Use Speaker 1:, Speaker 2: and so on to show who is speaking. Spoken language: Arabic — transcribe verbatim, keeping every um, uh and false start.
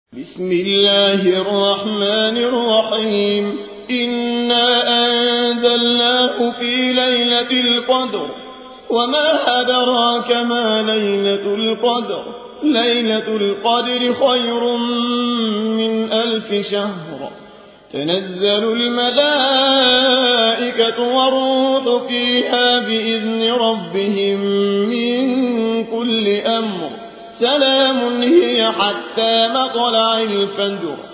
Speaker 1: بسم الله الرحمن الرحيم إنا أنزلناه في ليلة القدر وما أدراك ما ليلة القدر ليلة القدر خير من ألف شهر تنزل الملائكة والروح فيها بإذن ربهم من كل أمر سلام هي حتى مطلع الفجر